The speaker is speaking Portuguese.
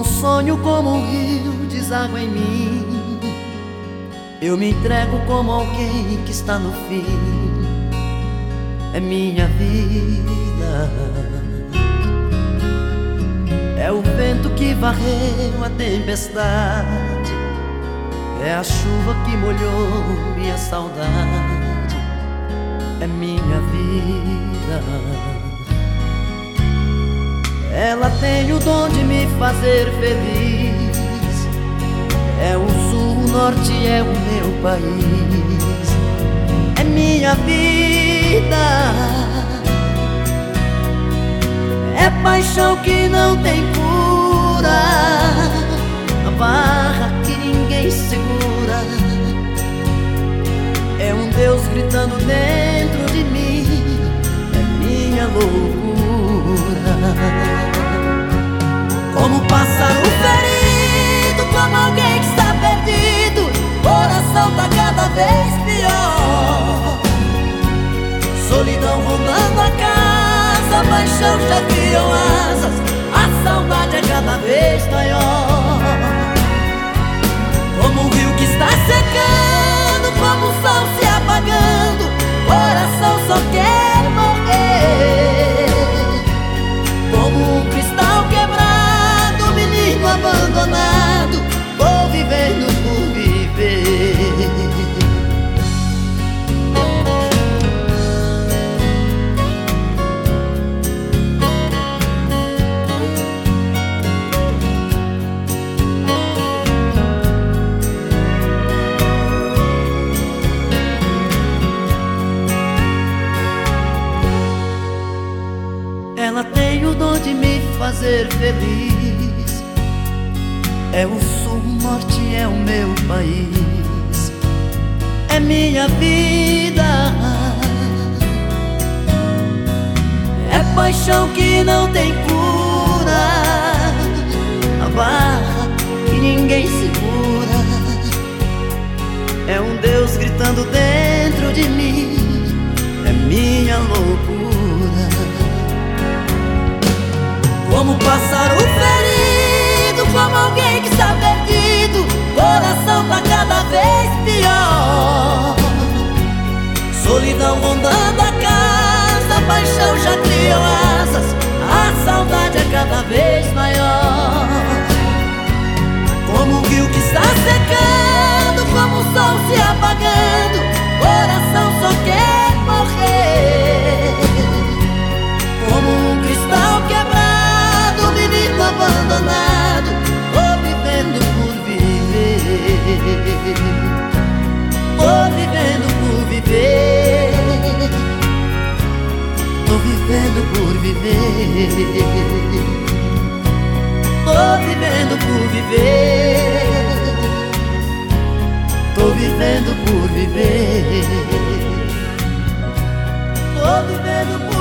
um sonho, como um rio, deságua em mim. Eu me entrego como alguém que está no fim. É minha vida. É o vento que varreu a tempestade. É a chuva que molhou minha saudade. É minha vida. Ela tem o dom de me fazer feliz. É o sul, o norte, é o meu país. É minha vida. É paixão que não tem cura, a barra que ninguém segura. É um Deus gritando dentro de mim. É minha loucura. Como um pássaro ferido, como alguém que está perdido. Coração tá cada vez pior. Solidão rondando a casa, a paixão já criou asas. A saudade é cada vez maior. Como um rio que está secando, como o sol se apagando. Coração só quer morrer. Como um cristal quebrado, menino abandonado. Vou vivendo por viver. Ela tem o dom de me fazer feliz. É o sul, o norte, é o meu país. É minha vida. É paixão que não tem cura, a barra que ninguém segura. É um Deus gritando dentro de mim. É minha loucura. Como um pássaro ferido, como alguém que está perdido. Coração tá cada vez pior. Solidão rondando a casa, a paixão já criou asas. A saudade é cada vez maior. Como um rio que está secando, como o sol se apagando. Coração só quer morrer. Como um cristal quebrado, menino abandonado. Vou vivendo por viver. Vou vivendo por viver. Tô vivendo por viver. Tô vivendo por viver. Tô vivendo por viver. Tô vivendo por